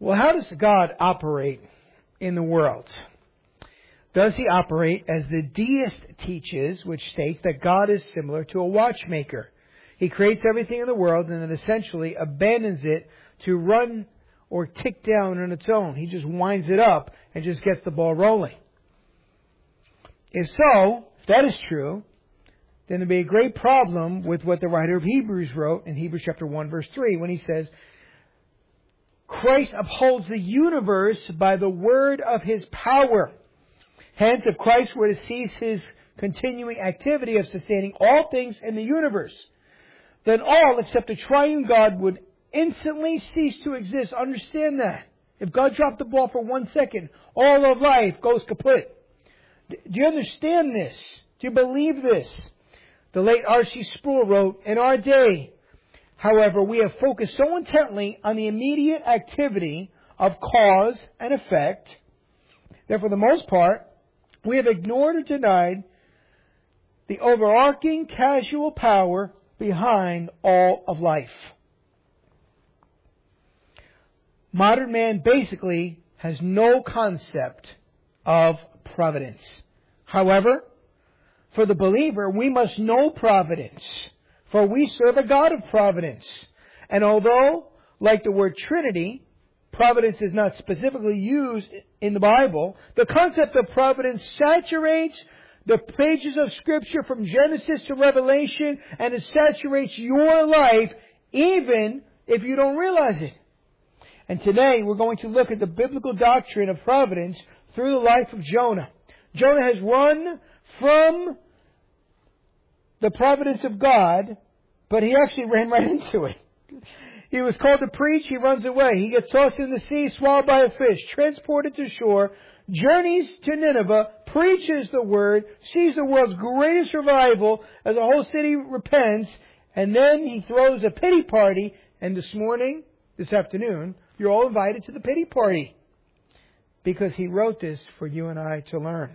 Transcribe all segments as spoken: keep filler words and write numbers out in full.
Well, how does God operate in the world? Does He operate as the deist teaches, which states that God is similar to a watchmaker? He creates everything in the world and then essentially abandons it to run or tick down on its own. He just winds it up and just gets the ball rolling. If so, if that is true, then there'd be a great problem with what the writer of Hebrews wrote in Hebrews chapter one verse three when he says, Christ upholds the universe by the word of His power. Hence, if Christ were to cease His continuing activity of sustaining all things in the universe, then all except the triune God would instantly cease to exist. Understand that. If God dropped the ball for one second, all of life goes kaput. Do you understand this? Do you believe this? The late R C Sproul wrote, in our day, however, we have focused so intently on the immediate activity of cause and effect that for the most part, we have ignored or denied the overarching causal power behind all of life. Modern man basically has no concept of providence. However, for the believer, we must know providence, for we serve a God of providence. And although, like the word Trinity, providence is not specifically used in the Bible, the concept of providence saturates the pages of Scripture from Genesis to Revelation, and it saturates your life even if you don't realize it. And today we're going to look at the biblical doctrine of providence through the life of Jonah. Jonah has run from the providence of God, but he actually ran right into it. He was called to preach, he runs away. He gets tossed in the sea, swallowed by a fish, transported to shore, journeys to Nineveh, preaches the word, sees the world's greatest revival as the whole city repents, and then he throws a pity party. And this morning, this afternoon, you're all invited to the pity party because he wrote this for you and I to learn.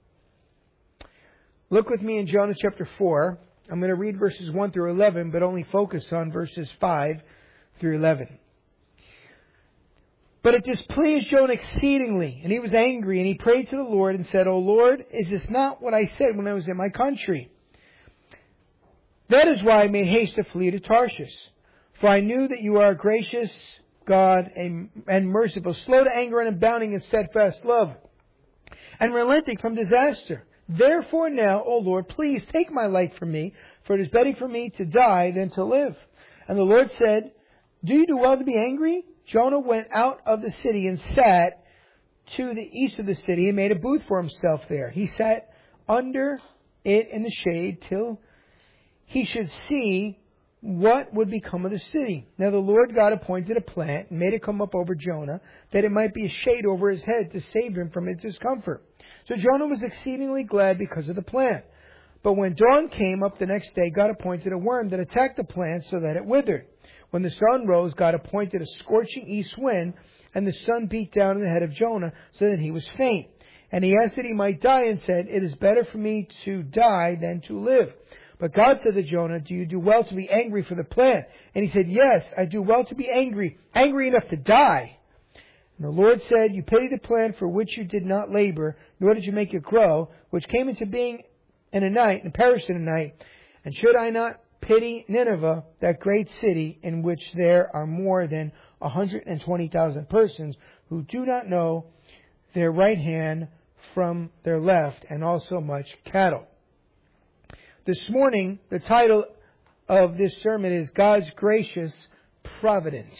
Look with me in Jonah chapter four. I'm going to read verses one through eleven, but only focus on verses five through eleven. But it displeased Jonah exceedingly, and he was angry, and he prayed to the Lord and said, O Lord, is this not what I said when I was in my country? That is why I made haste to flee to Tarshish. For I knew that you are a gracious God and merciful, slow to anger and abounding in steadfast love, and relenting from disaster. Therefore now, O Lord, please take my life from me, for it is better for me to die than to live. And the Lord said, Do you do well to be angry? Jonah went out of the city and sat to the east of the city and made a booth for himself there. He sat under it in the shade till he should see what would become of the city. Now the Lord God appointed a plant and made it come up over Jonah, that it might be a shade over his head to save him from its discomfort. So Jonah was exceedingly glad because of the plant. But when dawn came up the next day, God appointed a worm that attacked the plant so that it withered. When the sun rose, God appointed a scorching east wind, and the sun beat down on the head of Jonah so that he was faint. And he asked that he might die and said, It is better for me to die than to live. But God said to Jonah, Do you do well to be angry for the plant? And he said, Yes, I do well to be angry, angry enough to die. And the Lord said, You pity the plant for which you did not labor, nor did you make it grow, which came into being in a night and perished in a night. And should I not pity Nineveh, that great city in which there are more than one hundred twenty thousand persons who do not know their right hand from their left, and also much cattle. This morning, the title of this sermon is God's Gracious Providence.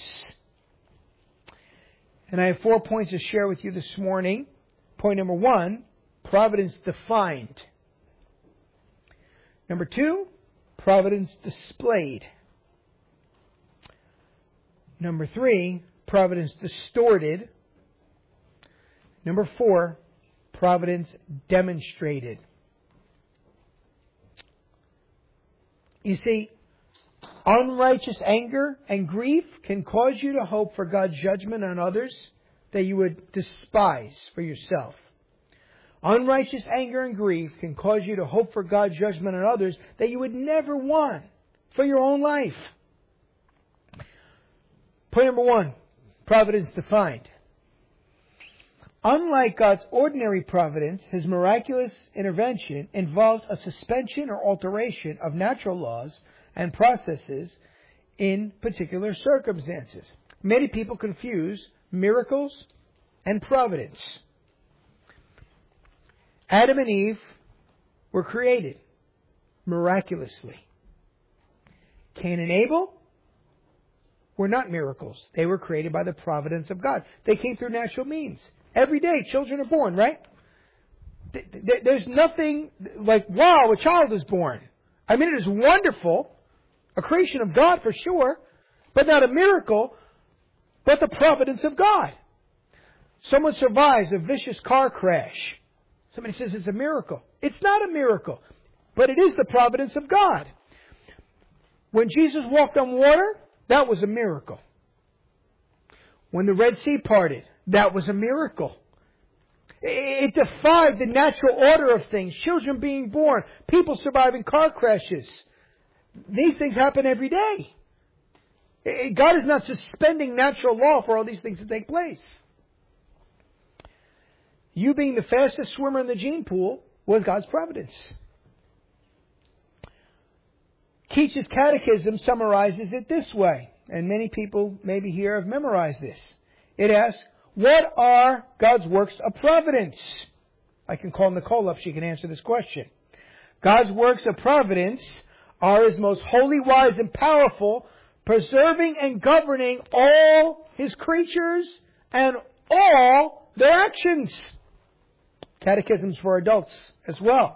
And I have four points to share with you this morning. Point number one, providence defined. Number two, providence displayed. Number three, providence distorted. Number four, providence demonstrated. You see, unrighteous anger and grief can cause you to hope for God's judgment on others that you would despise for yourself. Unrighteous anger and grief can cause you to hope for God's judgment on others that you would never want for your own life. Point number one, providence defined. Unlike God's ordinary providence, His miraculous intervention involves a suspension or alteration of natural laws and processes in particular circumstances. Many people confuse miracles and providence. Adam and Eve were created miraculously. Cain and Abel were not miracles. They were created by the providence of God. They came through natural means. Every day, children are born, right? There's nothing like, wow, a child is born. I mean, it is wonderful. A creation of God for sure, but not a miracle, but the providence of God. Someone survives a vicious car crash. Somebody says it's a miracle. It's not a miracle, but it is the providence of God. When Jesus walked on water, that was a miracle. When the Red Sea parted, that was a miracle. It defied the natural order of things. Children being born, people surviving car crashes. These things happen every day. God is not suspending natural law for all these things to take place. You being the fastest swimmer in the gene pool was God's providence. Keach's Catechism summarizes it this way, and many people maybe here have memorized this. It asks, what are God's works of providence? I can call Nicole up, she can answer this question. God's works of providence are His most holy, wise, and powerful, preserving and governing all His creatures and all their actions. Catechisms for adults as well.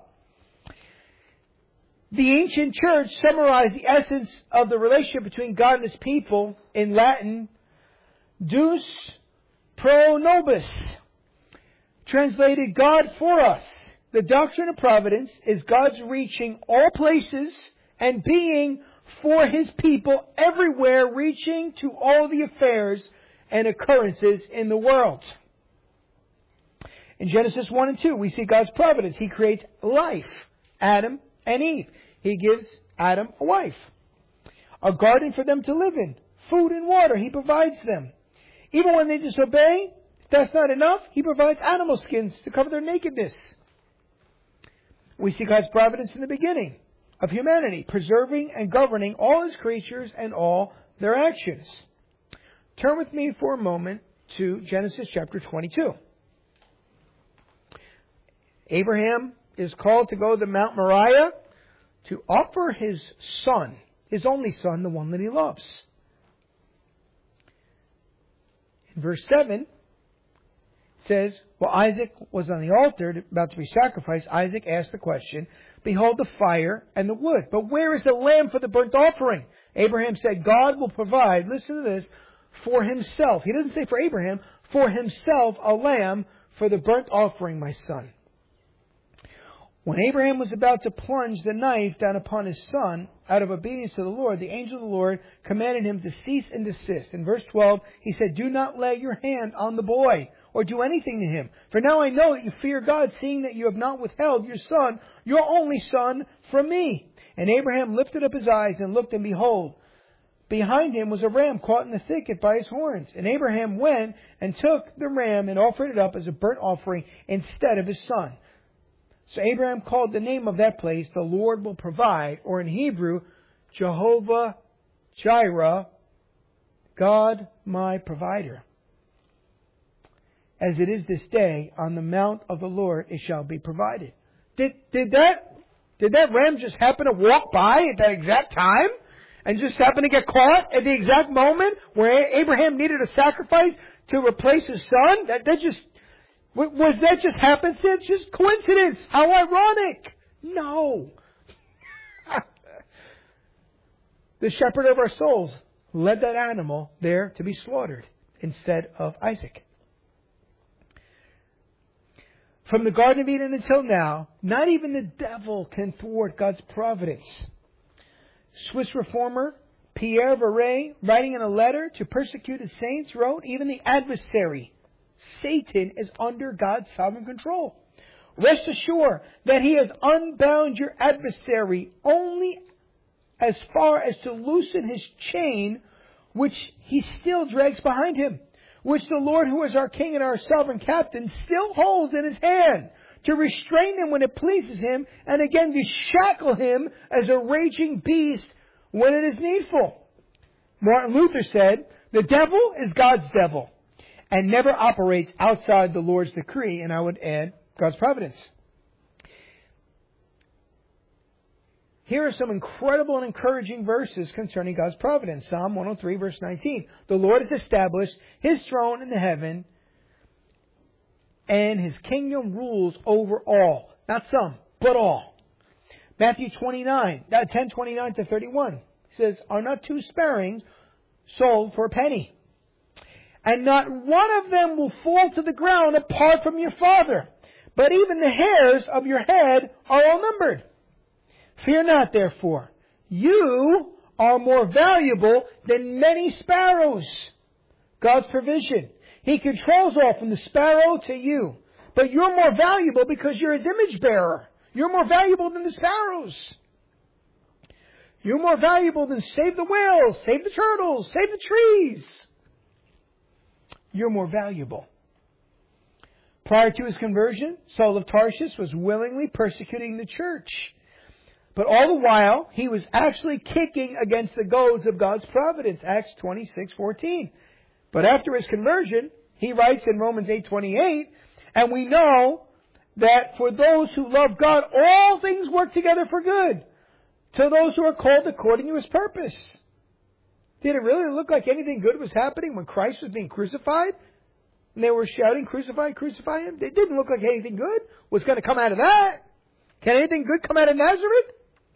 The ancient church summarized the essence of the relationship between God and His people in Latin, Deus pro nobis, translated God for us. The doctrine of providence is God's reaching all places and being for His people everywhere, reaching to all the affairs and occurrences in the world. In Genesis one and two, we see God's providence. He creates life, Adam and Eve. He gives Adam a wife, a garden for them to live in, food and water. He provides them. Even when they disobey, if that's not enough, He provides animal skins to cover their nakedness. We see God's providence in the beginning of humanity, preserving and governing all His creatures and all their actions. Turn with me for a moment to Genesis chapter twenty-two. Abraham is called to go to Mount Moriah to offer his son, his only son, the one that he loves. In verse seven, it says, while Isaac was on the altar about to be sacrificed, Isaac asked the question, behold the fire and the wood, but where is the lamb for the burnt offering? Abraham said, God will provide, listen to this, for Himself. He doesn't say for Abraham, for Himself a lamb for the burnt offering, my son. When Abraham was about to plunge the knife down upon his son, out of obedience to the Lord, the angel of the Lord commanded him to cease and desist. In verse twelve, he said, do not lay your hand on the boy, or do anything to him. For now I know that you fear God, seeing that you have not withheld your son, your only son, from me. And Abraham lifted up his eyes and looked, and behold, behind him was a ram caught in the thicket by his horns. And Abraham went and took the ram and offered it up as a burnt offering instead of his son. So Abraham called the name of that place, the Lord will provide, or in Hebrew, Jehovah Jireh, God my provider. As it is this day, on the mount of the Lord it shall be provided. Did, did that, did that ram just happen to walk by at that exact time? And just happen to get caught at the exact moment where Abraham needed a sacrifice to replace his son? That, that just... Was that just happenstance? Just coincidence? How ironic! No. The shepherd of our souls led that animal there to be slaughtered instead of Isaac. From the Garden of Eden until now, not even the devil can thwart God's providence. Swiss reformer Pierre Viret, writing in a letter to persecuted saints, wrote, even the adversary, Satan, is under God's sovereign control. Rest assured that He has unbound your adversary only as far as to loosen his chain, which he still drags behind him. which the Lord, who is our King and our sovereign captain, still holds in his hand, to restrain him when it pleases him, and again to shackle him as a raging beast when it is needful. Martin Luther said, the devil is God's devil, and never operates outside the Lord's decree, and I would add, God's providence. Here are some incredible and encouraging verses concerning God's providence. Psalm one oh three, verse nineteen. The Lord has established His throne in the heaven, and His kingdom rules over all. Not some, but all. Matthew twenty-nine, ten twenty-nine to thirty-one says, are not two sparrows sold for a penny? And not one of them will fall to the ground apart from your Father. But even the hairs of your head are all numbered. Fear not, therefore. You are more valuable than many sparrows. God's provision. He controls all from the sparrow to you. But you're more valuable because you're His image bearer. You're more valuable than the sparrows. You're more valuable than save the whales, save the turtles, save the trees. You're more valuable. Prior to his conversion, Saul of Tarshish was willingly persecuting the church. But all the while, he was actually kicking against the goads of God's providence. Acts twenty-six fourteen. But after his conversion, he writes in Romans eight twenty-eight, and we know that for those who love God, all things work together for good, to those who are called according to His purpose. Did it really look like anything good was happening when Christ was being crucified? And they were shouting, crucify, crucify Him? It didn't look like anything good was going to come out of that. Can anything good come out of Nazareth?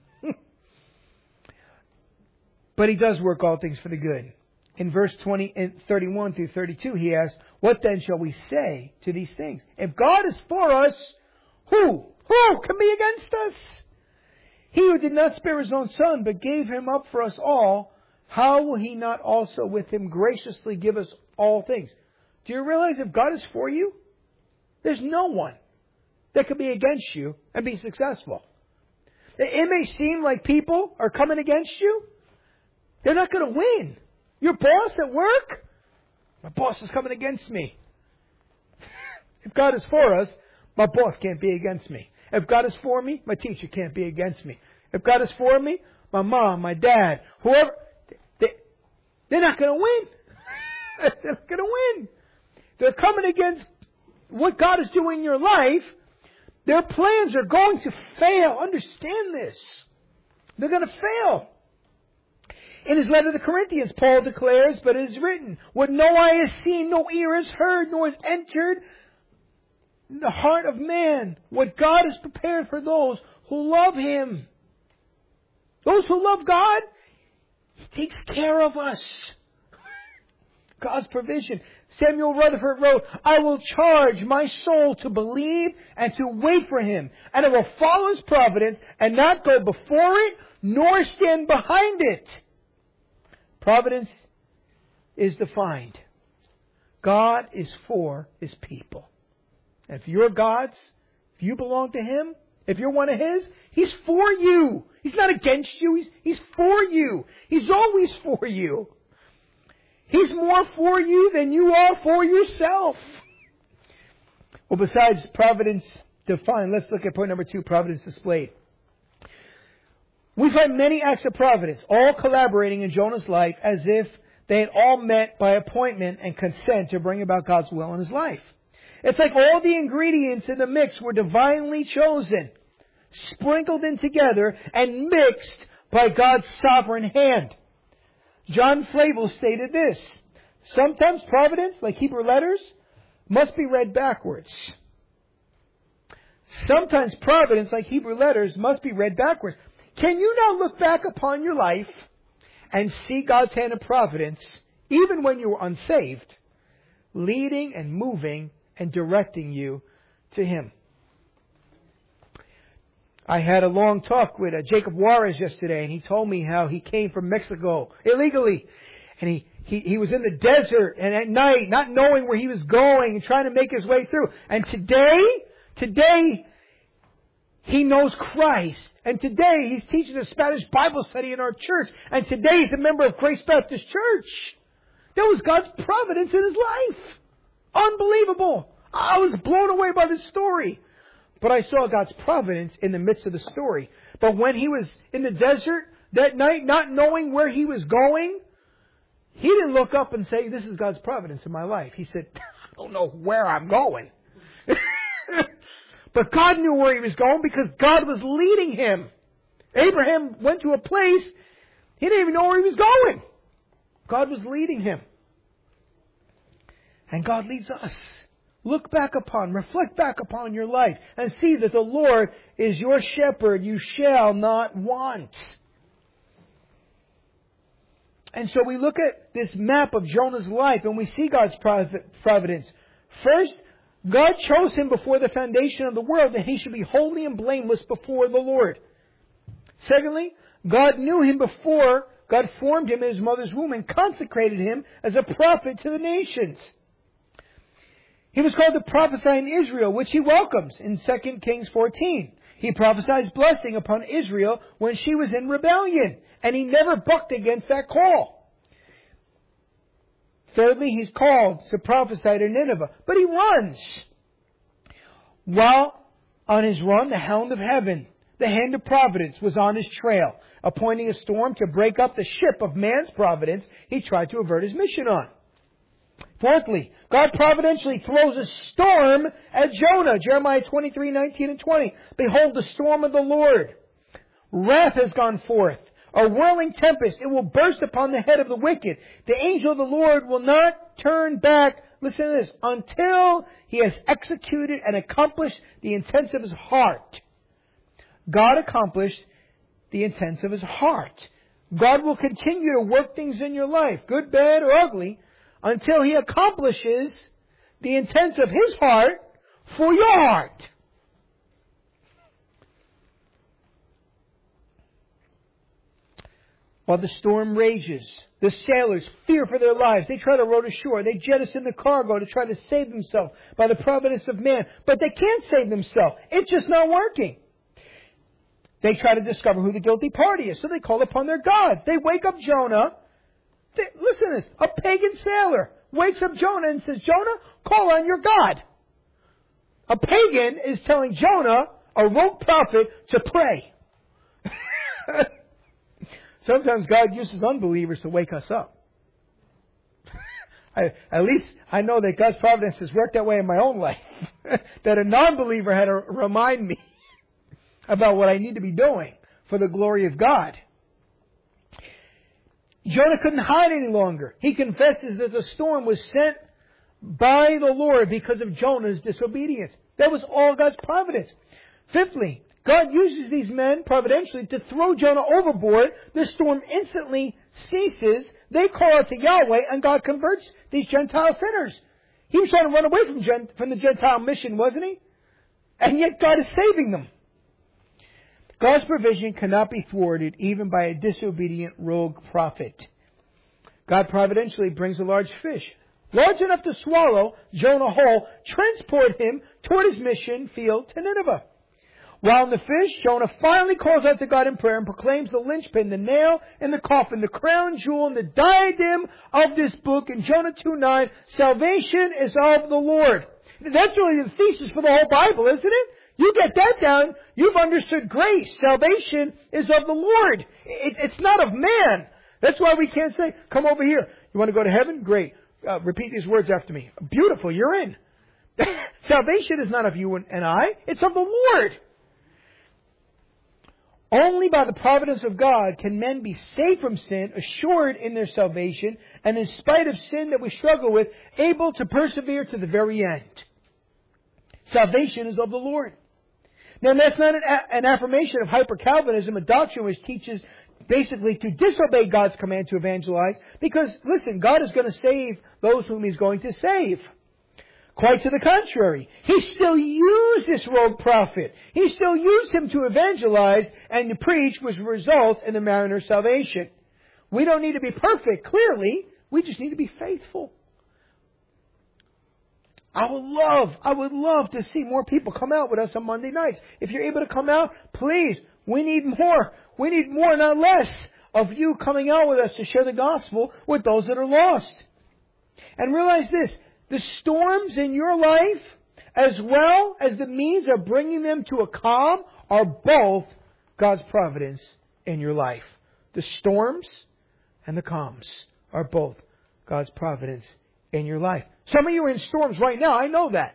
But He does work all things for the good. In verse twenty, thirty-one through thirty-two, he asks, what then shall we say to these things? If God is for us, who? Who can be against us? He who did not spare His own Son, but gave Him up for us all, how will He not also with Him graciously give us all things? Do you realize if God is for you, there's no one that could be against you and be successful. It may seem like people are coming against you. They're not going to win. Your boss at work? My boss is coming against me. If God is for us, my boss can't be against me. If God is for me, my teacher can't be against me. If God is for me, my mom, my dad, whoever, they, they're not going to win. They're not going to win. They're coming against what God is doing in your life. Their plans are going to fail. Understand this. They're going to fail. In his letter to the Corinthians, Paul declares, but it is written, what no eye has seen, no ear has heard, nor has entered in the heart of man, what God has prepared for those who love Him. Those who love God, He takes care of us. God's provision. Samuel Rutherford wrote, I will charge my soul to believe and to wait for Him, and it will follow His providence and not go before it, nor stand behind it. Providence is defined. God is for His people. And if you're God's, if you belong to Him, if you're one of His, He's for you. He's not against you. He's, he's for you. He's always for you. He's more for you than you are for yourself. Well, besides providence defined, let's look at point number two, providence displayed. We find many acts of providence, all collaborating in Jonah's life as if they had all met by appointment and consent to bring about God's will in his life. It's like all the ingredients in the mix were divinely chosen, sprinkled in together, and mixed by God's sovereign hand. John Flavel stated this, sometimes providence, like Hebrew letters, must be read backwards. Sometimes providence, like Hebrew letters, must be read backwards. Can you now look back upon your life and see God's hand of providence, even when you were unsaved, leading and moving and directing you to Him? I had a long talk with uh, Jacob Juarez yesterday, and he told me how he came from Mexico illegally. And he, he, he was in the desert and at night, not knowing where he was going and trying to make his way through. And today, today, he knows Christ. And today he's teaching a Spanish Bible study in our church. And today he's a member of Grace Baptist Church. That was God's providence in his life. Unbelievable. I was blown away by this story. But I saw God's providence in the midst of the story. But when he was in the desert that night, not knowing where he was going, he didn't look up and say, this is God's providence in my life. He said, I don't know where I'm going. But God knew where he was going because God was leading him. Abraham went to a place, he didn't even know where he was going. God was leading him. And God leads us. Look back upon, reflect back upon your life and see that the Lord is your shepherd. You shall not want. And so we look at this map of Jonah's life and we see God's providence. First, God chose him before the foundation of the world that he should be holy and blameless before the Lord. Secondly, God knew him before God formed him in his mother's womb and consecrated him as a prophet to the nations. He was called to prophesy in Israel, which he welcomes in Second Kings fourteen. He prophesied blessing upon Israel when she was in rebellion, and he never bucked against that call. Thirdly, he's called to prophesy to Nineveh, but he runs. While on his run, the hound of heaven, the hand of providence, was on his trail, appointing a storm to break up the ship of man's providence he tried to avert his mission on. Fourthly, God providentially throws a storm at Jonah. Jeremiah twenty-three, nineteen and twenty. Behold, the storm of the Lord. Wrath has gone forth. A whirling tempest. It will burst upon the head of the wicked. The angel of the Lord will not turn back. Listen to this. Until he has executed and accomplished the intents of his heart. God accomplished the intents of his heart. God will continue to work things in your life, good, bad, or ugly, until he accomplishes the intents of his heart for your heart. While the storm rages, the sailors fear for their lives. They try to row to shore. They jettison the cargo to try to save themselves by the providence of man. But they can't save themselves. It's just not working. They try to discover who the guilty party is. So they call upon their gods. They wake up Jonah. They, listen to this. A pagan sailor wakes up Jonah and says, Jonah, call on your God. A pagan is telling Jonah, a rogue prophet, to pray. Sometimes God uses unbelievers to wake us up. I, at least I know that God's providence has worked that way in my own life. That a non-believer had to remind me about what I need to be doing for the glory of God. Jonah couldn't hide any longer. He confesses that the storm was sent by the Lord because of Jonah's disobedience. That was all God's providence. Fifthly, God uses these men providentially to throw Jonah overboard. The storm instantly ceases. They call out to Yahweh and God converts these Gentile sinners. He was trying to run away from, Gen- from the Gentile mission, wasn't he? And yet God is saving them. God's provision cannot be thwarted even by a disobedient rogue prophet. God providentially brings a large fish, large enough to swallow Jonah whole, transport him toward his mission field to Nineveh. While in the fish, Jonah finally calls out to God in prayer and proclaims the linchpin, the nail in the coffin, the crown jewel, and the diadem of this book in Jonah two nine, salvation is of the Lord. That's really the thesis for the whole Bible, isn't it? You get that down, you've understood grace. Salvation is of the Lord. It, it's not of man. That's why we can't say, come over here. You want to go to heaven? Great. Uh, repeat these words after me. Beautiful, you're in. Salvation is not of you and, and I. It's of the Lord. Only by the providence of God can men be saved from sin, assured in their salvation, and in spite of sin that we struggle with, able to persevere to the very end. Salvation is of the Lord. Now, that's not an, a- an affirmation of hyper-Calvinism, a doctrine which teaches basically to disobey God's command to evangelize, because, listen, God is going to save those whom He's going to save. Quite to the contrary. He still used this rogue prophet. He still used him to evangelize and to preach, which results in the mariner's salvation. We don't need to be perfect, clearly. We just need to be faithful. I would love, I would love to see more people come out with us on Monday nights. If you're able to come out, please, we need more. We need more, not less, of you coming out with us to share the gospel with those that are lost. And realize this, the storms in your life, as well as the means of bringing them to a calm, are both God's providence in your life. The storms and the calms are both God's providence in your life. Some of you are in storms right now. I know that.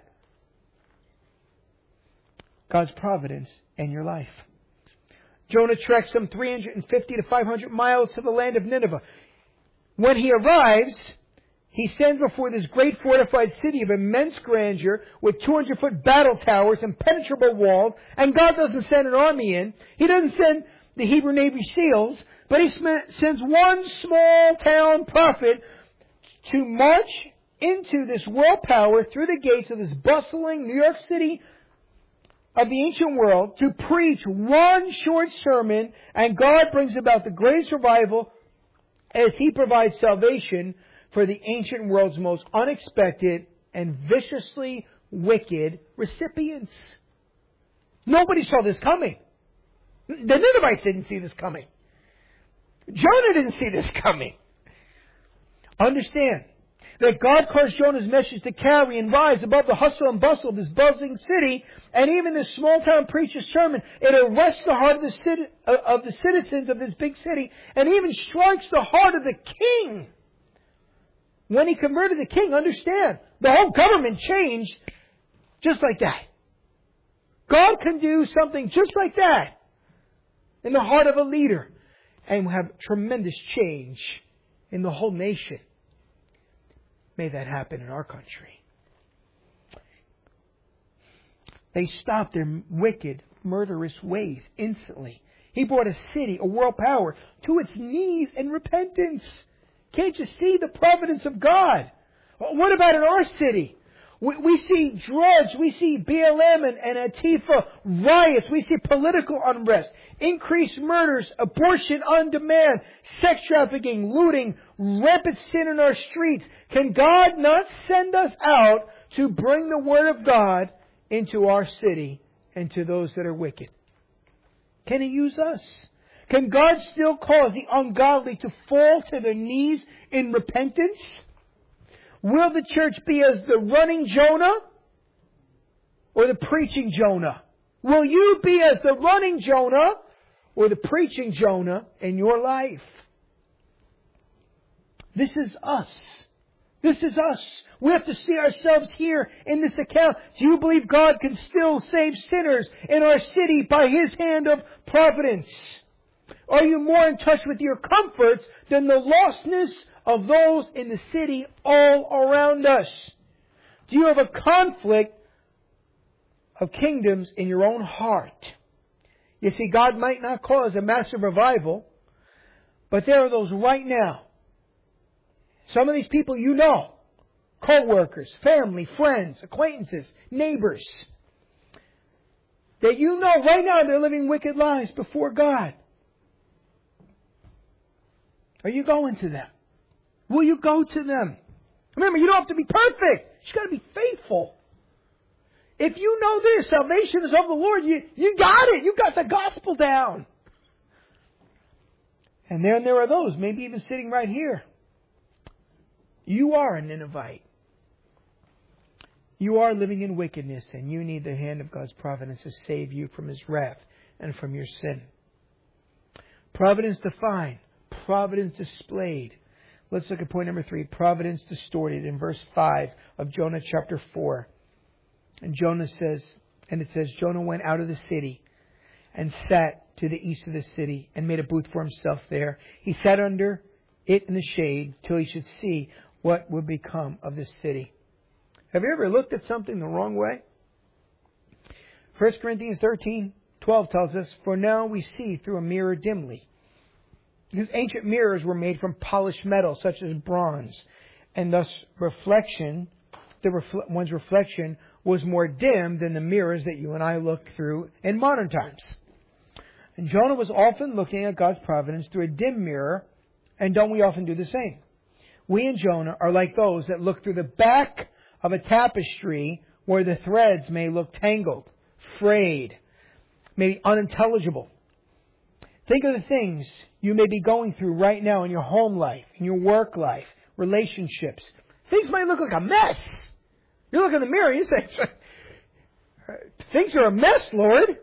God's providence in your life. Jonah trekked some three hundred fifty to five hundred miles to the land of Nineveh. When he arrives, he stands before this great fortified city of immense grandeur with two hundred foot battle towers, impenetrable walls, and God doesn't send an army in. He doesn't send the Hebrew Navy SEALs, but He sends one small town prophet to march into this world power through the gates of this bustling New York City of the ancient world to preach one short sermon, and God brings about the greatest revival as He provides salvation for the ancient world's most unexpected and viciously wicked recipients. Nobody saw this coming. The Ninevites didn't see this coming. Jonah didn't see this coming. Understand that God caused Jonah's message to carry and rise above the hustle and bustle of this buzzing city, and even this small town preacher's sermon, it arrests the heart of the, citi- of the citizens of this big city, and even strikes the heart of the king. When he converted the king, understand, the whole government changed just like that. God can do something just like that in the heart of a leader and have tremendous change in the whole nation. May that happen in our country. They stopped their wicked, murderous ways instantly. He brought a city, a world power, to its knees in repentance. Can't you see the providence of God? What about in our city? We, we see drugs, we see B L M and, and Antifa riots, we see political unrest, increased murders, abortion on demand, sex trafficking, looting, rampant sin in our streets. Can God not send us out to bring the Word of God into our city and to those that are wicked? Can He use us? Can God still cause the ungodly to fall to their knees in repentance? Will the church be as the running Jonah or the preaching Jonah? Will you be as the running Jonah or the preaching Jonah in your life? This is us. This is us. We have to see ourselves here in this account. Do you believe God can still save sinners in our city by His hand of providence? Are you more in touch with your comforts than the lostness of those in the city all around us? Do you have a conflict of kingdoms in your own heart? You see, God might not cause a massive revival, but there are those right now. Some of these people you know, co-workers, family, friends, acquaintances, neighbors, that you know right now they're living wicked lives before God. Are you going to them? Will you go to them? Remember, you don't have to be perfect. You got to be faithful. If you know this, salvation is of the Lord, you, you got it. You got the gospel down. And then there are those, maybe even sitting right here. You are a Ninevite. You are living in wickedness, and you need the hand of God's providence to save you from His wrath and from your sin. Providence defined. Providence displayed. Let's look at point number three. Providence distorted in verse five of Jonah chapter four. And Jonah says, and it says, Jonah went out of the city and sat to the east of the city and made a booth for himself there. He sat under it in the shade till he should see what would become of this city. Have you ever looked at something the wrong way? First Corinthians thirteen twelve tells us, for now we see through a mirror dimly. Because ancient mirrors were made from polished metal, such as bronze. And thus reflection, the refle- one's reflection was more dim than the mirrors that you and I look through in modern times. And Jonah was often looking at God's providence through a dim mirror. And don't we often do the same? We and Jonah are like those that look through the back of a tapestry where the threads may look tangled, frayed, maybe unintelligible. Think of the things you may be going through right now in your home life, in your work life, relationships, Things might look like a mess. You look in the mirror and you say, things are a mess, Lord.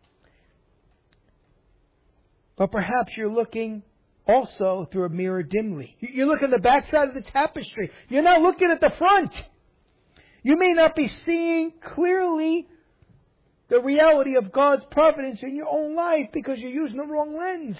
But perhaps you're looking also through a mirror dimly. You look at the backside of the tapestry. You're not looking at the front. You may not be seeing clearly the reality of God's providence in your own life because you're using the wrong lens.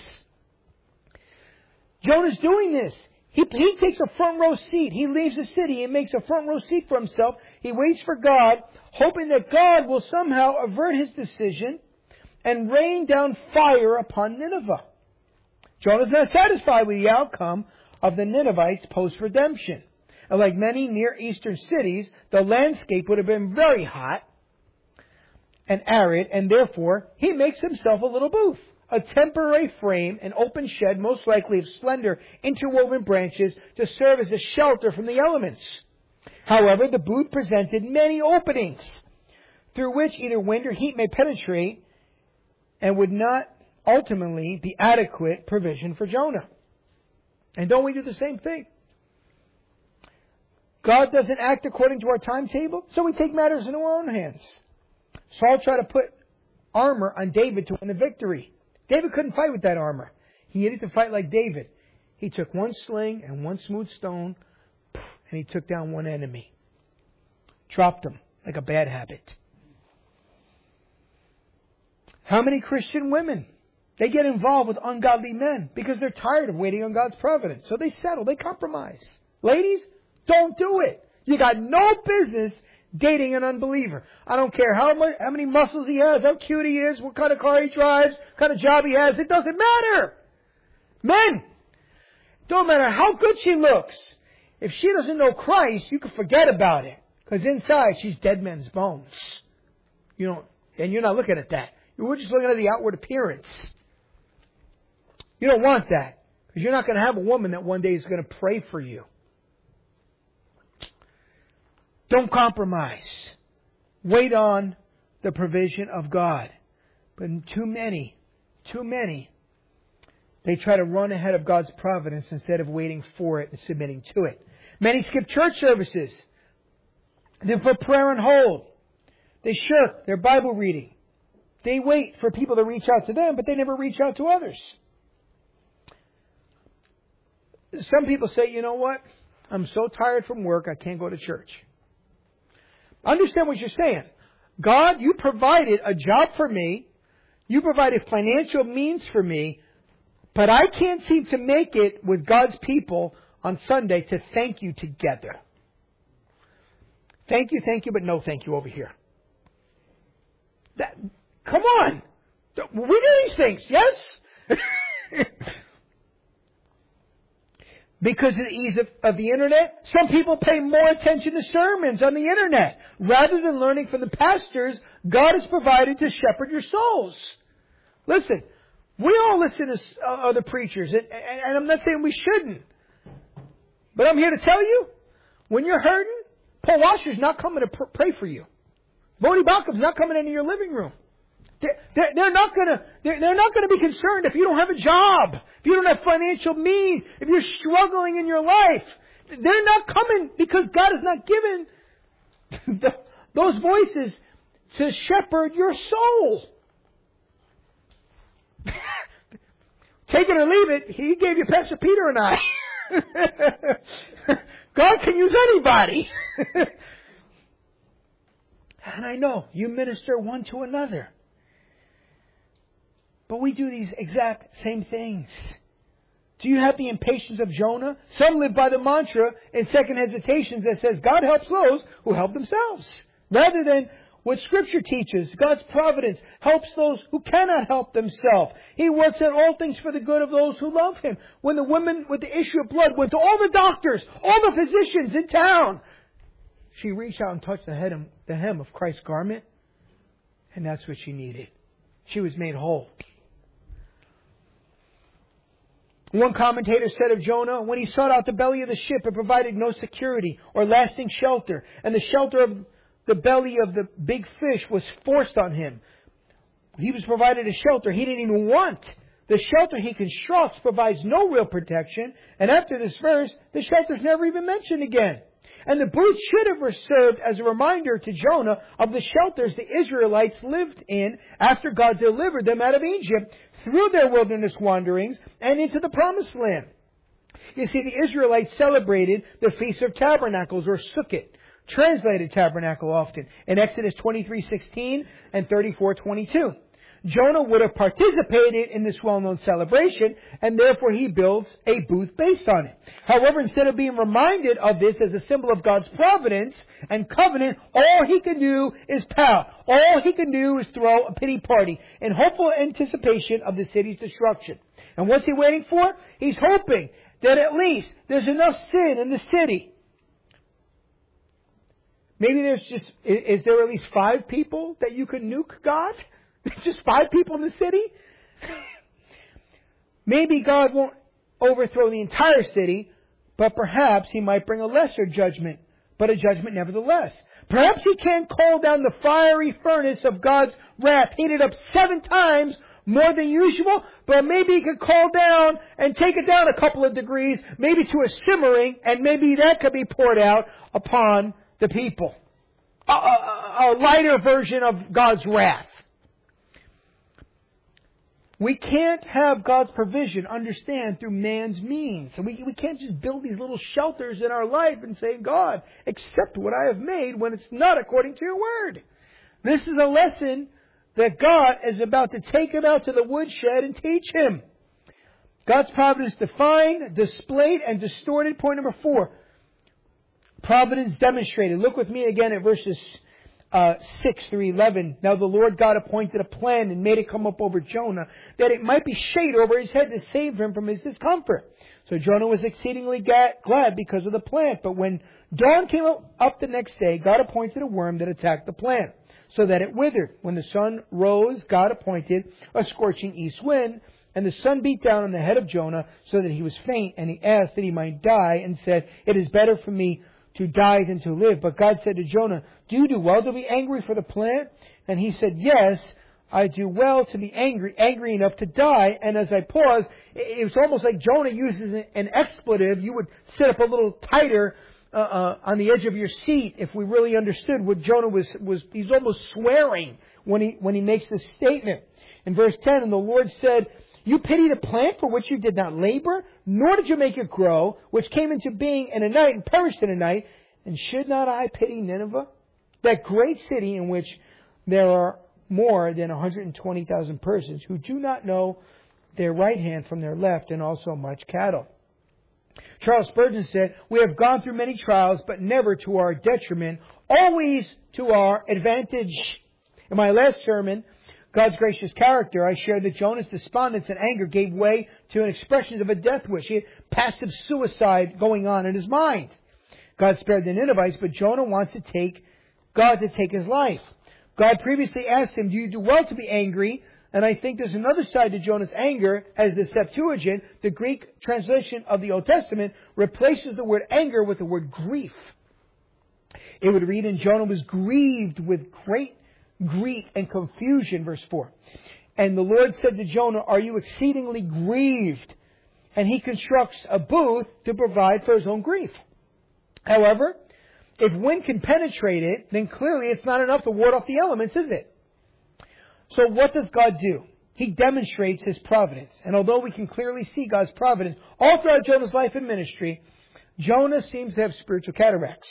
Jonah's doing this. He, he takes a front row seat. He leaves the city and makes a front row seat for himself. He waits for God, hoping that God will somehow avert his decision and rain down fire upon Nineveh. Jonah's not satisfied with the outcome of the Ninevites' post-redemption. And like many Near Eastern cities, the landscape would have been very hot and arid, and therefore he makes himself a little booth. A temporary frame, an open shed, most likely of slender interwoven branches, to serve as a shelter from the elements. However, the booth presented many openings through which either wind or heat may penetrate and would not ultimately be adequate provision for Jonah. And don't we do the same thing? God doesn't act according to our timetable, so we take matters into our own hands. Saul tried to put armor on David to win the victory. David couldn't fight with that armor. He needed to fight like David. He took one sling and one smooth stone, and he took down one enemy. Dropped him like a bad habit. How many Christian women? They get involved with ungodly men because they're tired of waiting on God's providence. So they settle. They compromise. Ladies, don't do it. You got no business dating an unbeliever. I don't care how much, how many muscles he has, how cute he is, what kind of car he drives, what kind of job he has. It doesn't matter. Men, don't matter how good she looks. If she doesn't know Christ, you can forget about it. Because inside, she's dead men's bones. You know, and you're not looking at that. We're just looking at the outward appearance. You don't want that. Because you're not going to have a woman that one day is going to pray for you. Don't compromise. Wait on the provision of God. But too many, too many, they try to run ahead of God's providence instead of waiting for it and submitting to it. Many skip church services. They put prayer on hold. They shirk their Bible reading. They wait for people to reach out to them, but they never reach out to others. Some people say, you know what? I'm so tired from work, I can't go to church. Understand what you're saying. God, you provided a job for me. You provided financial means for me. But I can't seem to make it with God's people on Sunday to thank you together. Thank you, thank you, but no thank you over here. That, come on. We do these things, yes? Because of the ease of, of the internet, some people pay more attention to sermons on the internet. Rather than learning from the pastors, God has provided to shepherd your souls. Listen, we all listen to uh, other preachers, and, and, and I'm not saying we shouldn't. But I'm here to tell you, when you're hurting, Paul Washer's not coming to pr- pray for you. Bodie Balcom's not coming into your living room. They're, they're, they're not gonna, they're, they're not gonna be concerned if you don't have a job, if you don't have financial means, if you're struggling in your life. They're not coming because God has not given the, those voices to shepherd your soul. Take it or leave it, He gave you Pastor Peter and I. God can use anybody. And I know you minister one to another. But we do these exact same things. Do you have the impatience of Jonah? Some live by the mantra in Second Hesitations that says God helps those who help themselves. Rather than what Scripture teaches, God's providence helps those who cannot help themselves. He works at all things for the good of those who love Him. When the woman with the issue of blood went to all the doctors, all the physicians in town, she reached out and touched the hem, the hem of Christ's garment, and that's what she needed. She was made whole. One commentator said of Jonah, when he sought out the belly of the ship, it provided no security or lasting shelter, and the shelter of the belly of the big fish was forced on him. He was provided a shelter he didn't even want. The shelter he constructs provides no real protection, and after this verse, the shelter's never even mentioned again. And the booth should have served as a reminder to Jonah of the shelters the Israelites lived in after God delivered them out of Egypt through their wilderness wanderings and into the Promised Land. You see, the Israelites celebrated the Feast of Tabernacles, or Sukkot, translated tabernacle often, in Exodus twenty-three sixteen and thirty-four twenty-two. Jonah would have participated in this well-known celebration, and therefore he builds a booth based on it. However, instead of being reminded of this as a symbol of God's providence and covenant, all he can do is pout. All he can do is throw a pity party in hopeful anticipation of the city's destruction. And what's he waiting for? He's hoping that at least there's enough sin in the city. Maybe there's just, is there at least five people that you could nuke God? Just five people in the city? Maybe God won't overthrow the entire city, but perhaps He might bring a lesser judgment, but a judgment nevertheless. Perhaps He can't call down the fiery furnace of God's wrath, heated up seven times more than usual, but maybe He could call down and take it down a couple of degrees, maybe to a simmering, and maybe that could be poured out upon the people. A, a, a lighter version of God's wrath. We can't have God's provision, understand, through man's means. So we, we can't just build these little shelters in our life and say, God, accept what I have made when it's not according to your word. This is a lesson that God is about to take him out to the woodshed and teach him. God's providence defined, displayed, and distorted. Point number four. Providence demonstrated. Look with me again at verses uh, six through eleven. Now the Lord God appointed a plan and made it come up over Jonah, that it might be shade over his head to save him from his discomfort. So Jonah was exceedingly ga- glad because of the plant. But when dawn came up the next day, God appointed a worm that attacked the plant, so that it withered. When the sun rose, God appointed a scorching east wind, and the sun beat down on the head of Jonah, so that he was faint, and he asked that he might die, and said, "It is better for me to die than to live." But God said to Jonah, "Do you do well to be angry for the plant?" And he said, "Yes, I do well to be angry, angry enough to die." And as I paused, it was almost like Jonah uses an expletive. You would sit up a little tighter uh, uh, on the edge of your seat if we really understood what Jonah was, was, he's almost swearing when he, when he makes this statement. In verse ten, and the Lord said, "You pity the plant for which you did not labor, nor did you make it grow, which came into being in a night and perished in a night. And should not I pity Nineveh, that great city in which there are more than one hundred twenty thousand persons who do not know their right hand from their left, and also much cattle?" Charles Spurgeon said, "We have gone through many trials, but never to our detriment, always to our advantage." In my last sermon, God's gracious character, I shared that Jonah's despondence and anger gave way to an expression of a death wish. He had passive suicide going on in his mind. God spared the Ninevites, but Jonah wants to take God to take his life. God previously asked him, "Do you do well to be angry?" And I think there's another side to Jonah's anger, as the Septuagint, the Greek translation of the Old Testament, replaces the word anger with the word grief. It would read, "And Jonah was grieved with great grief and confusion," verse four. "And the Lord said to Jonah, are you exceedingly grieved?" And he constructs a booth to provide for his own grief. However, if wind can penetrate it, then clearly it's not enough to ward off the elements, is it? So what does God do? He demonstrates His providence. And although we can clearly see God's providence all throughout Jonah's life and ministry, Jonah seems to have spiritual cataracts.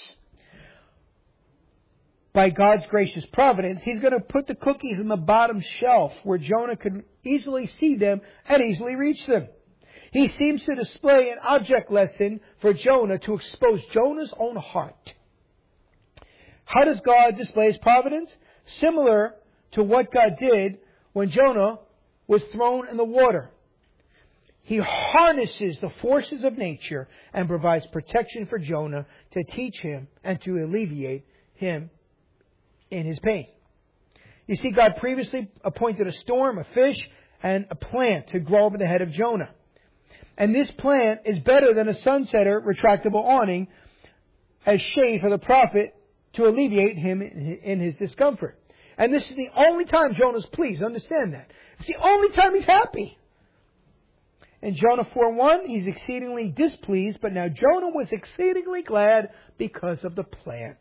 By God's gracious providence, He's going to put the cookies in the bottom shelf where Jonah could easily see them and easily reach them. He seems to display an object lesson for Jonah to expose Jonah's own heart. How does God display His providence? Similar to what God did when Jonah was thrown in the water. He harnesses the forces of nature and provides protection for Jonah to teach him and to alleviate him in his pain. You see, God previously appointed a storm, a fish, and a plant to grow over the head of Jonah. And this plant is better than a sunsetter retractable awning as shade for the prophet to alleviate him in his discomfort. And this is the only time Jonah's pleased. Understand that. It's the only time he's happy. In Jonah four one, he's exceedingly displeased, but now Jonah was exceedingly glad because of the plant.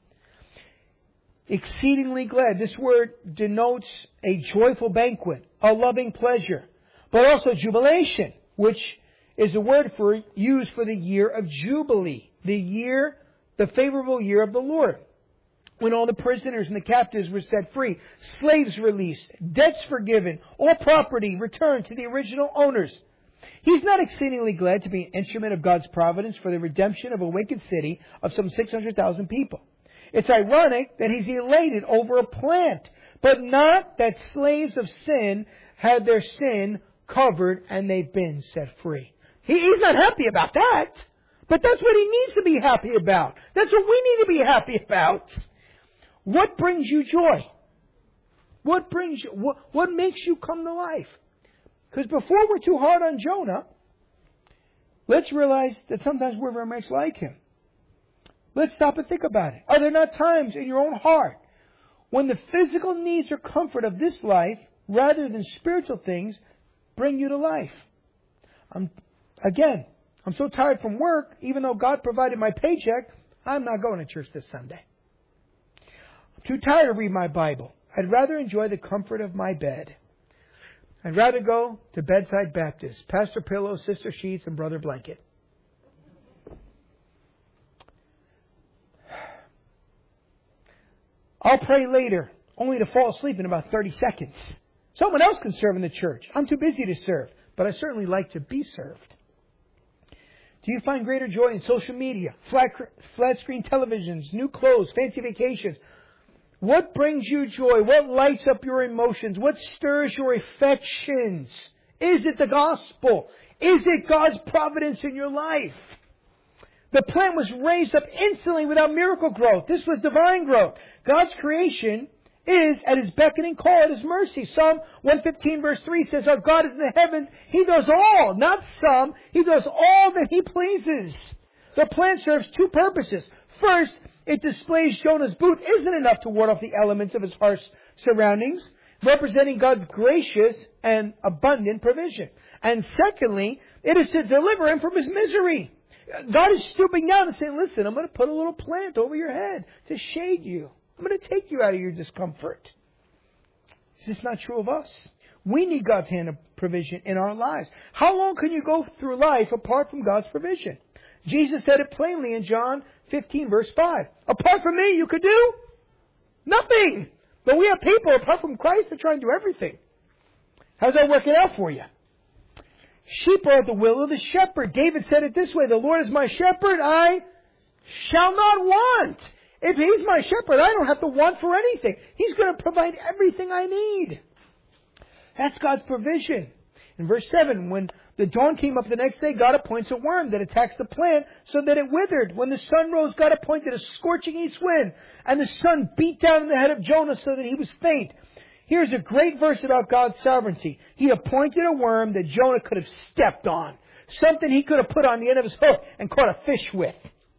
Exceedingly glad. This word denotes a joyful banquet, a loving pleasure, but also jubilation, which is a word for used for the year of Jubilee, the year, the favorable year of the Lord, when all the prisoners and the captives were set free, slaves released, debts forgiven, all property returned to the original owners. He's not exceedingly glad to be an instrument of God's providence for the redemption of a wicked city of some six hundred thousand people. It's ironic that he's elated over a plant, but not that slaves of sin had their sin covered and they've been set free. He, he's not happy about that, but that's what he needs to be happy about. That's what we need to be happy about. What brings you joy? What brings you, what, what makes you come to life? Because before we're too hard on Jonah, let's realize that sometimes we're very much like him. Let's stop and think about it. Are there not times in your own heart when the physical needs or comfort of this life, rather than spiritual things, bring you to life? I'm, again, I'm so tired from work, even though God provided my paycheck, I'm not going to church this Sunday. I'm too tired to read my Bible. I'd rather enjoy the comfort of my bed. I'd rather go to Bedside Baptist, Pastor Pillow, Sister Sheets, and Brother Blanket. I'll pray later, only to fall asleep in about thirty seconds. Someone else can serve in the church. I'm too busy to serve, but I certainly like to be served. Do you find greater joy in social media, flat, flat screen televisions, new clothes, fancy vacations? What brings you joy? What lights up your emotions? What stirs your affections? Is it the gospel? Is it God's providence in your life? The plant was raised up instantly without miracle growth. This was divine growth. God's creation is at His beckoning call, at His mercy. Psalm one fifteen verse three says, our God is in the heavens. He does all, not some. He does all that He pleases. The plant serves two purposes. First, it displays Jonah's booth isn't enough to ward off the elements of his harsh surroundings, representing God's gracious and abundant provision. And secondly, it is to deliver him from his misery. God is stooping down and saying, listen, I'm going to put a little plant over your head to shade you. I'm going to take you out of your discomfort. Is this not true of us? We need God's hand of provision in our lives. How long can you go through life apart from God's provision? Jesus said it plainly in John fifteen verse five. Apart from me, you could do nothing. But we have people apart from Christ that try and do everything. How's that working out for you? Sheep are at the will of the shepherd. David said it this way, the Lord is my shepherd, I shall not want. If He's my shepherd, I don't have to want for anything. He's going to provide everything I need. That's God's provision. In verse seven, when the dawn came up the next day, God appoints a worm that attacks the plant so that it withered. When the sun rose, God appointed a scorching east wind, and the sun beat down on the head of Jonah so that he was faint. Here's a great verse about God's sovereignty. He appointed a worm that Jonah could have stepped on. Something he could have put on the end of his hook and caught a fish with.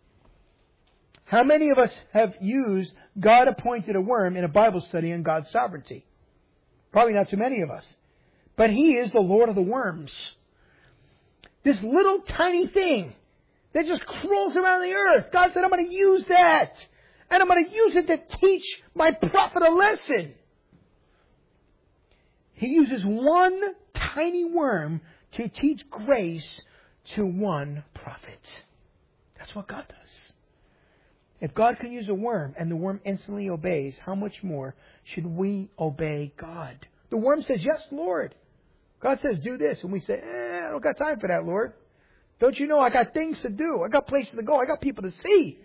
How many of us have used God appointed a worm in a Bible study on God's sovereignty? Probably not too many of us. But He is the Lord of the worms. This little tiny thing that just crawls around the earth. God said, I'm going to use that. And I'm going to use it to teach my prophet a lesson. He uses one tiny worm to teach grace to one prophet. That's what God does. If God can use a worm and the worm instantly obeys, how much more should we obey God? The worm says, yes, Lord. God says, do this. And we say, eh, I don't got time for that, Lord. Don't you know I got things to do. I got places to go. I got people to see.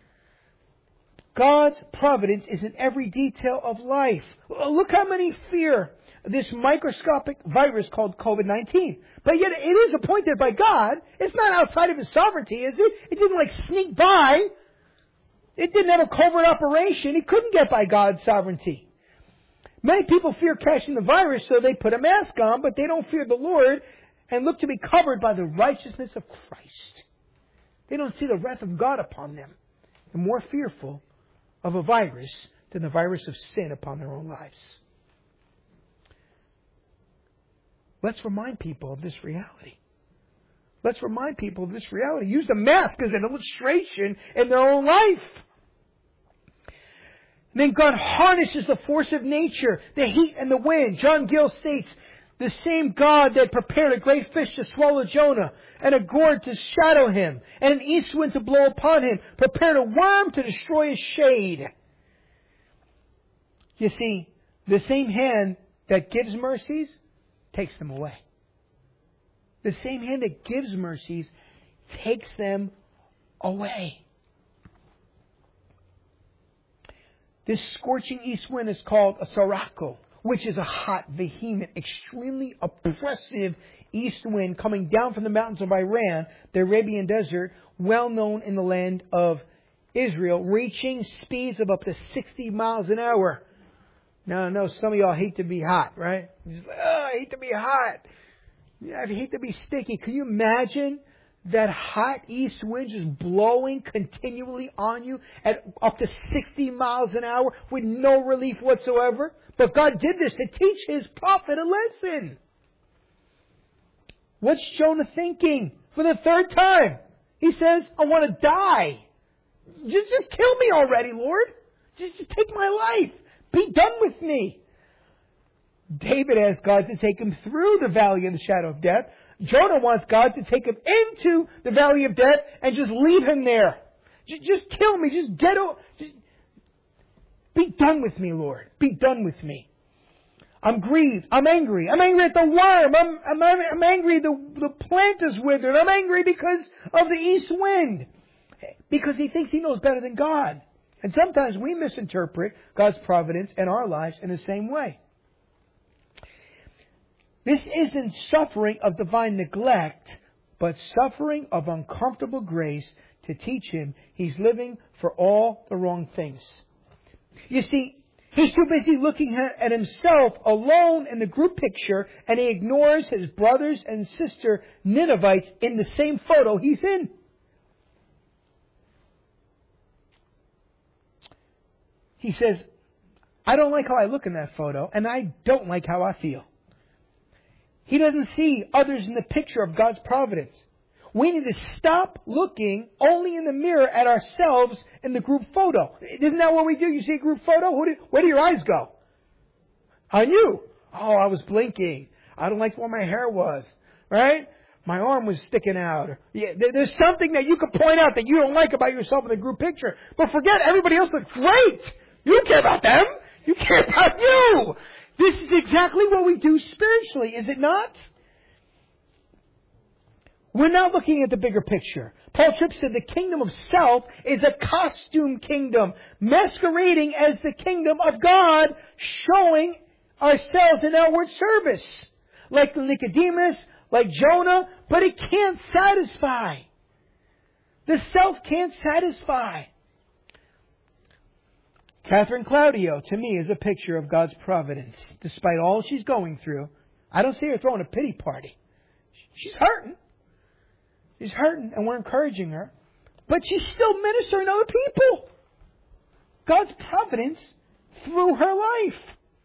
God's providence is in every detail of life. Look how many fear this microscopic virus called covid nineteen. But yet it is appointed by God. It's not outside of His sovereignty, is it? It didn't like sneak by. It didn't have a covert operation. It couldn't get by God's sovereignty. Many people fear catching the virus, so they put a mask on, but they don't fear the Lord and look to be covered by the righteousness of Christ. They don't see the wrath of God upon them. They're more fearful of a virus than the virus of sin upon their own lives. Let's remind people of this reality. Let's remind people of this reality. Use the mask as an illustration in their own life. And then God harnesses the force of nature, the heat and the wind. John Gill states, the same God that prepared a great fish to swallow Jonah, and a gourd to shadow him, and an east wind to blow upon him, prepared a worm to destroy his shade. You see, the same hand that gives mercies takes them away. The same hand that gives mercies takes them away. This scorching east wind is called a sirocco, which is a hot, vehement, extremely oppressive east wind coming down from the mountains of Iran, the Arabian desert, well known in the land of Israel, reaching speeds of up to sixty miles an hour. Now, I know some of y'all hate to be hot, right? You're just like, oh, I hate to be hot. Yeah, I hate to be sticky. Can you imagine that hot east wind just blowing continually on you at up to sixty miles an hour with no relief whatsoever? But God did this to teach His prophet a lesson. What's Jonah thinking? For the third time, he says, I want to die. Just, just kill me already, Lord. Just, just take my life. Be done with me. David asked God to take him through the valley of the shadow of death. Jonah wants God to take him into the valley of death and just leave him there. Just, just kill me. Just get over. Just be done with me, Lord. Be done with me. I'm grieved. I'm angry. I'm angry at the worm. I'm, I'm, I'm angry the, the plant is withered. I'm angry because of the east wind. Because he thinks he knows better than God. And sometimes we misinterpret God's providence in our lives in the same way. This isn't suffering of divine neglect, but suffering of uncomfortable grace to teach him he's living for all the wrong things. You see, he's too busy looking at himself alone in the group picture, and he ignores his brothers and sister Ninevites in the same photo he's in. He says, I don't like how I look in that photo, and I don't like how I feel. He doesn't see others in the picture of God's providence. We need to stop looking only in the mirror at ourselves in the group photo. Isn't that what we do? You see a group photo? Who do, where do your eyes go? On you. Oh, I was blinking. I don't like what my hair was. Right? My arm was sticking out. Yeah, there's something that you could point out that you don't like about yourself in the group picture. But forget, everybody else looks great. You don't care about them. You care about you. This is exactly what we do spiritually, is it not? We're not looking at the bigger picture. Paul Tripp said the kingdom of self is a costume kingdom, masquerading as the kingdom of God, showing ourselves in outward service. Like Nicodemus, like Jonah, but it can't satisfy. The self can't satisfy. Catherine Claudio, to me, is a picture of God's providence. Despite all she's going through, I don't see her throwing a pity party. She's hurting. She's hurting, and we're encouraging her. But she's still ministering to other people. God's providence through her life.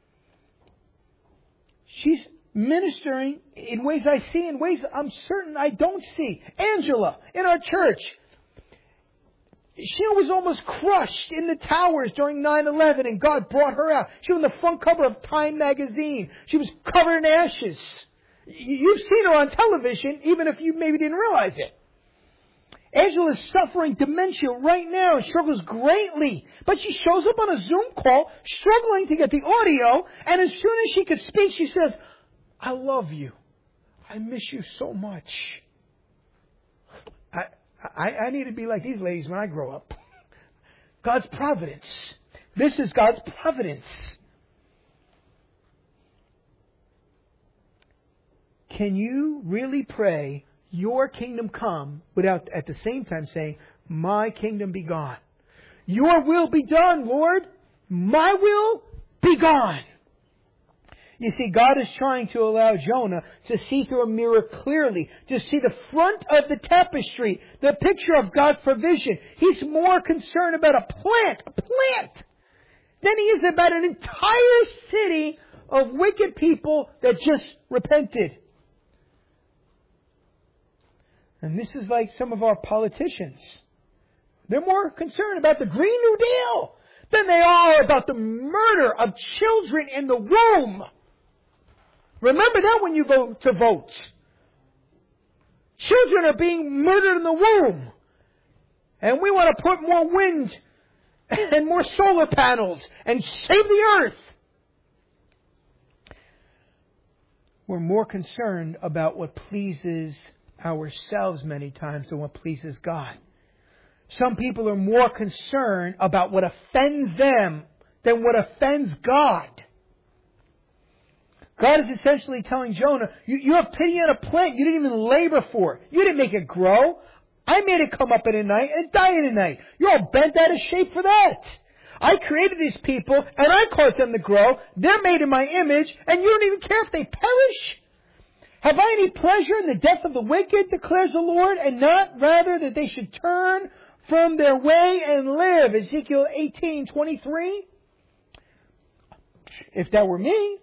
She's ministering in ways I see, in ways I'm certain I don't see. Angela, in our church, she was almost crushed in the towers during nine eleven, and God brought her out. She was on the front cover of Time magazine. She was covered in ashes. You've seen her on television, even if you maybe didn't realize it. Angela is suffering dementia right now and struggles greatly. But she shows up on a Zoom call, struggling to get the audio, and as soon as she could speak, she says, I love you. I miss you so much. I, I, I need to be like these ladies when I grow up. God's providence. This is God's providence. Can you really pray, your kingdom come, without at the same time saying, my kingdom be gone? Your will be done, Lord. My will be gone. You see, God is trying to allow Jonah to see through a mirror clearly, to see the front of the tapestry, the picture of God's provision. He's more concerned about a plant, a plant, than he is about an entire city of wicked people that just repented. And this is like some of our politicians. They're more concerned about the Green New Deal than they are about the murder of children in the womb. Remember that when you go to vote. Children are being murdered in the womb. And we want to put more wind and more solar panels and save the earth. We're more concerned about what pleases ourselves many times than what pleases God. Some people are more concerned about what offends them than what offends God. God is essentially telling Jonah, you, you have pity on a plant you didn't even labor for. You didn't make it grow. I made it come up in a night and die in a night. You're all bent out of shape for that. I created these people and I caused them to grow. They're made in my image and you don't even care if they perish. Have I any pleasure in the death of the wicked, declares the Lord, and not rather that they should turn from their way and live? Ezekiel eighteen twenty-three. If that were me,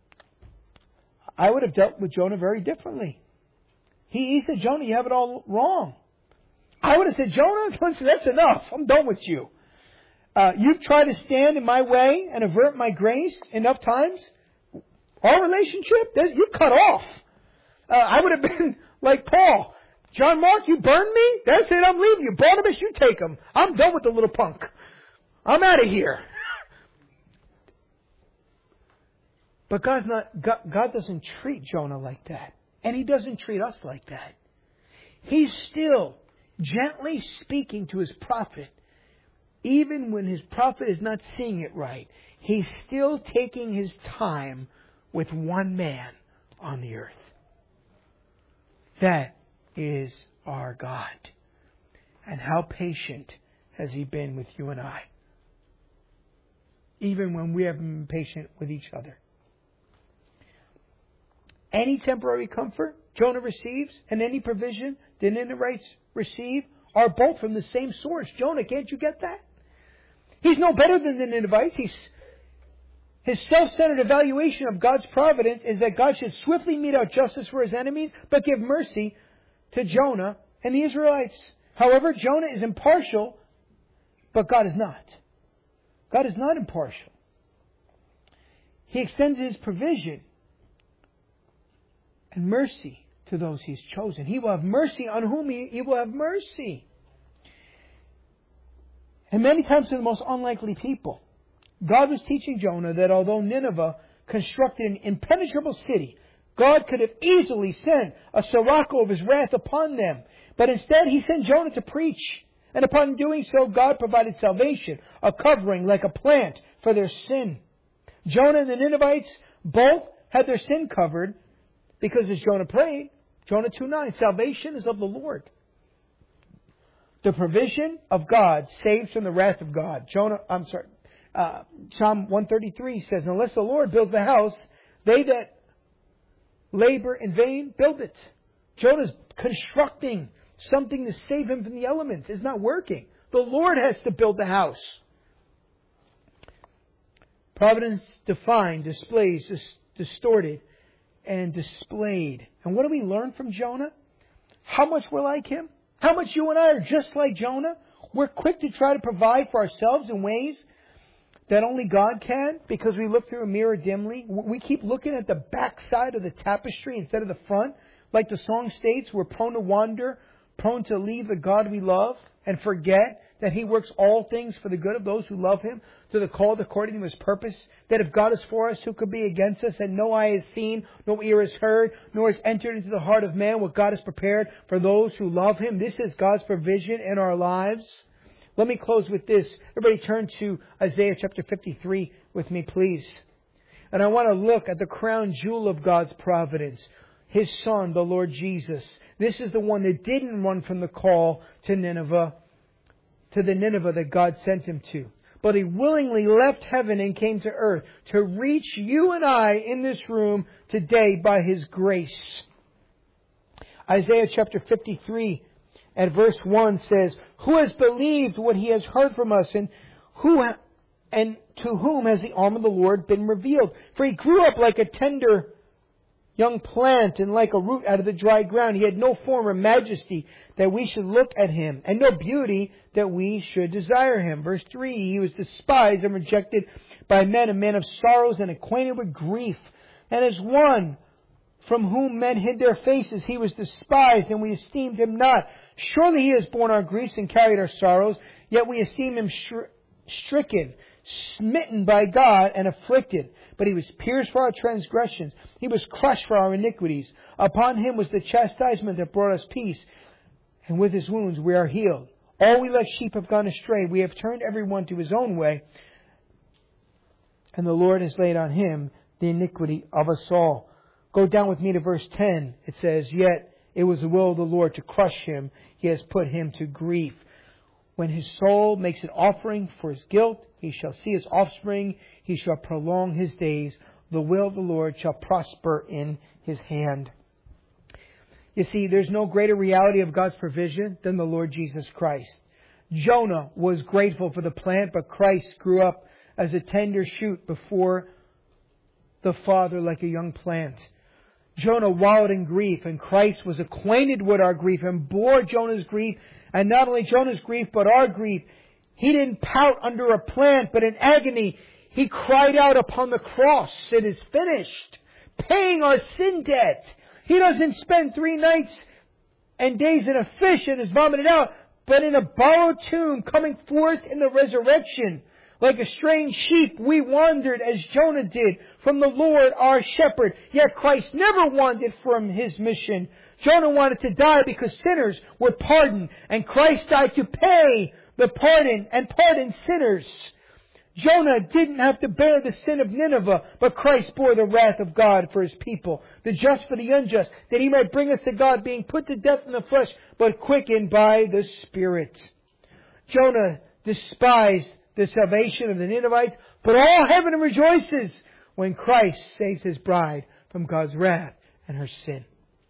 I would have dealt with Jonah very differently. He, he said, Jonah, you have it all wrong. I would have said, Jonah, that's enough. I'm done with you. Uh, you've tried to stand in my way and avert my grace enough times. Our relationship, you're cut off. Uh, I would have been like Paul. John Mark, you burned me? That's it, I'm leaving you. Barnabas, you take him. I'm done with the little punk. I'm out of here. But God's not, God, God doesn't treat Jonah like that. And He doesn't treat us like that. He's still gently speaking to His prophet. Even when His prophet is not seeing it right, He's still taking His time with one man on the earth. That is our God. And how patient has He been with you and I? Even when we haven't been patient with each other. Any temporary comfort Jonah receives and any provision the Ninevites receive are both from the same source. Jonah, can't you get that? He's no better than the Ninevites. He's, his self-centered evaluation of God's providence is that God should swiftly mete out justice for His enemies, but give mercy to Jonah and the Israelites. However, Jonah is impartial, but God is not. God is not impartial. He extends His provision and mercy to those He's chosen. He will have mercy on whom He, he will have mercy. And many times to the most unlikely people. God was teaching Jonah that although Nineveh constructed an impenetrable city, God could have easily sent a sirocco of His wrath upon them. But instead He sent Jonah to preach. And upon doing so, God provided salvation, a covering like a plant for their sin. Jonah and the Ninevites both had their sin covered because as Jonah prayed, Jonah two nine, salvation is of the Lord. The provision of God saves from the wrath of God. Jonah, I'm sorry, uh, Psalm one thirty-three says, unless the Lord builds the house, they that labor in vain build it. Jonah's constructing something to save him from the elements. It's not working. The Lord has to build the house. Providence defined, displays, distorted, and displayed. And what do we learn from Jonah? How much we're like him? How much you and I are just like Jonah? We're quick to try to provide for ourselves in ways that only God can because we look through a mirror dimly. We keep looking at the backside of the tapestry instead of the front. Like the song states, we're prone to wander, prone to leave the God we love and forget that He works all things for the good of those who love Him, to the called according to His purpose. That if God is for us, who could be against us? And no eye has seen, no ear has heard, nor has entered into the heart of man what God has prepared for those who love Him. This is God's provision in our lives. Let me close with this. Everybody turn to Isaiah chapter fifty-three with me, please. And I want to look at the crown jewel of God's providence. His Son, the Lord Jesus. This is the one that didn't run from the call to Nineveh, to the Nineveh that God sent him to. But He willingly left heaven and came to earth to reach you and I in this room today by His grace. Isaiah chapter fifty-three at verse one says, who has believed what he has heard from us, and who ha- and to whom has the arm of the Lord been revealed? For he grew up like a tender young plant and like a root out of the dry ground. He had no form or majesty that we should look at him, and no beauty that we should desire him. Verse three, he was despised and rejected by men, a man of sorrows and acquainted with grief. And as one from whom men hid their faces, he was despised, and we esteemed him not. Surely he has borne our griefs and carried our sorrows, yet we esteem him stri- stricken, smitten by God, and afflicted. But he was pierced for our transgressions. He was crushed for our iniquities. Upon him was the chastisement that brought us peace, and with his wounds we are healed. All we like sheep have gone astray. We have turned everyone to his own way, and the Lord has laid on him the iniquity of us all. Go down with me to verse ten. It says, yet it was the will of the Lord to crush him. He has put him to grief. When his soul makes an offering for his guilt, he shall see his offspring. He shall prolong his days. The will of the Lord shall prosper in his hand. You see, there's no greater reality of God's provision than the Lord Jesus Christ. Jonah was grateful for the plant, but Christ grew up as a tender shoot before the Father like a young plant. Jonah wallowed in grief, and Christ was acquainted with our grief and bore Jonah's grief. And not only Jonah's grief, but our grief. He didn't pout under a plant, but in agony, he cried out upon the cross, it is finished, paying our sin debt. He doesn't spend three nights and days in a fish and is vomited out, but in a borrowed tomb, coming forth in the resurrection. Like a strange sheep, we wandered as Jonah did from the Lord our shepherd. Yet Christ never wandered from his mission. Jonah wanted to die because sinners were pardoned, and Christ died to pay the pardon and pardon sinners. Jonah didn't have to bear the sin of Nineveh, but Christ bore the wrath of God for his people, the just for the unjust, that he might bring us to God, being put to death in the flesh, but quickened by the Spirit. Jonah despised the salvation of the Ninevites, but all heaven rejoices when Christ saves his bride from God's wrath and her sin.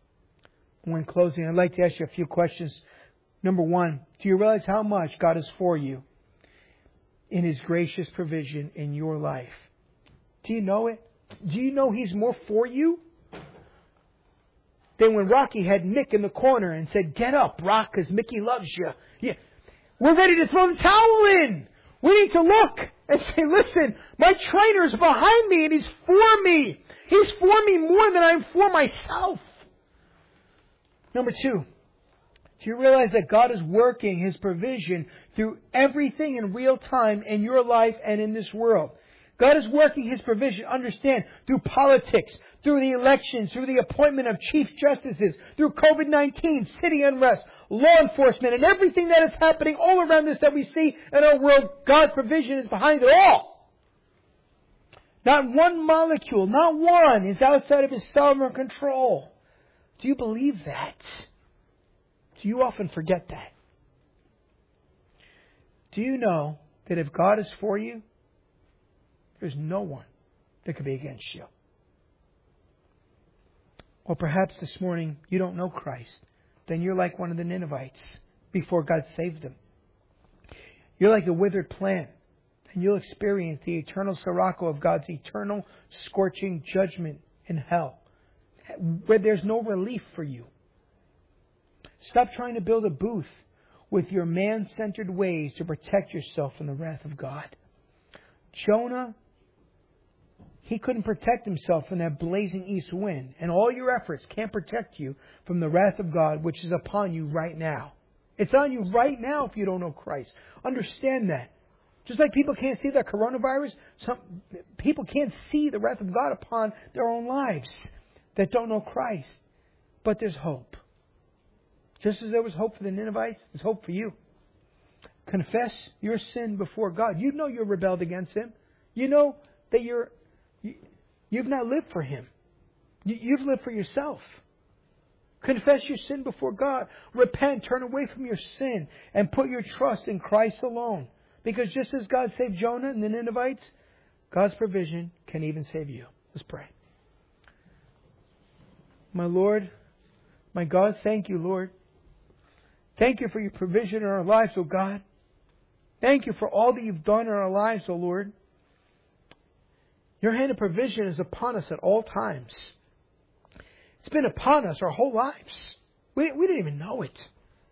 When closing, I'd like to ask you a few questions. Number one, do you realize how much God is for you in his gracious provision in your life? Do you know it? Do you know he's more for you than when Rocky had Mick in the corner and said, get up, Rock, because Mickey loves you. Yeah. We're ready to throw the towel in. We need to look and say, listen, my trainer's behind me and he's for me. He's for me more than I'm for myself. Number two, do you realize that God is working his provision through everything in real time in your life and in this world? God is working his provision, understand, through politics, through the elections, through the appointment of chief justices, through covid nineteen, city unrest, law enforcement, and everything that is happening all around us that we see in our world. God's provision is behind it all. Not one molecule, not one is outside of his sovereign control. Do you believe that? Do you often forget that? Do you know that if God is for you, there's no one that could be against you? Or perhaps this morning you don't know Christ. Then you're like one of the Ninevites before God saved them. You're like a withered plant, and you'll experience the eternal sirocco of God's eternal scorching judgment in hell, where there's no relief for you. Stop trying to build a booth with your man-centered ways to protect yourself from the wrath of God. Jonah, he couldn't protect himself from that blazing east wind. And all your efforts can't protect you from the wrath of God, which is upon you right now. It's on you right now if you don't know Christ. Understand that. Just like people can't see the coronavirus, some people can't see the wrath of God upon their own lives that don't know Christ. But there's hope. Just as there was hope for the Ninevites, there's hope for you. Confess your sin before God. You know you rebelled against him. You know that you're, you, you've not lived for him. You, you've lived for yourself. Confess your sin before God. Repent, turn away from your sin, and put your trust in Christ alone. Because just as God saved Jonah and the Ninevites, God's provision can even save you. Let's pray. My Lord, my God, thank you, Lord. Thank you for your provision in our lives, O God. Thank you for all that you've done in our lives, O Lord. Your hand of provision is upon us at all times. It's been upon us our whole lives. We, we didn't even know it.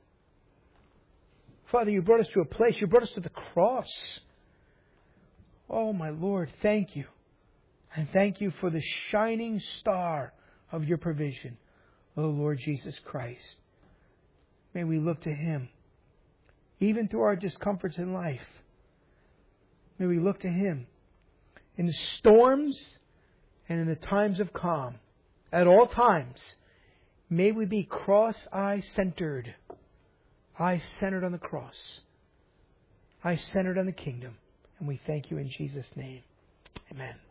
Father, you brought us to a place. You brought us to the cross. Oh, my Lord, thank you. And thank you for the shining star of your provision, O Lord Jesus Christ. May we look to Him, even through our discomforts in life. May we look to Him in the storms and in the times of calm. At all times, may we be cross-eye centered. Eye centered on the cross. Eye centered on the kingdom. And we thank you in Jesus' name. Amen.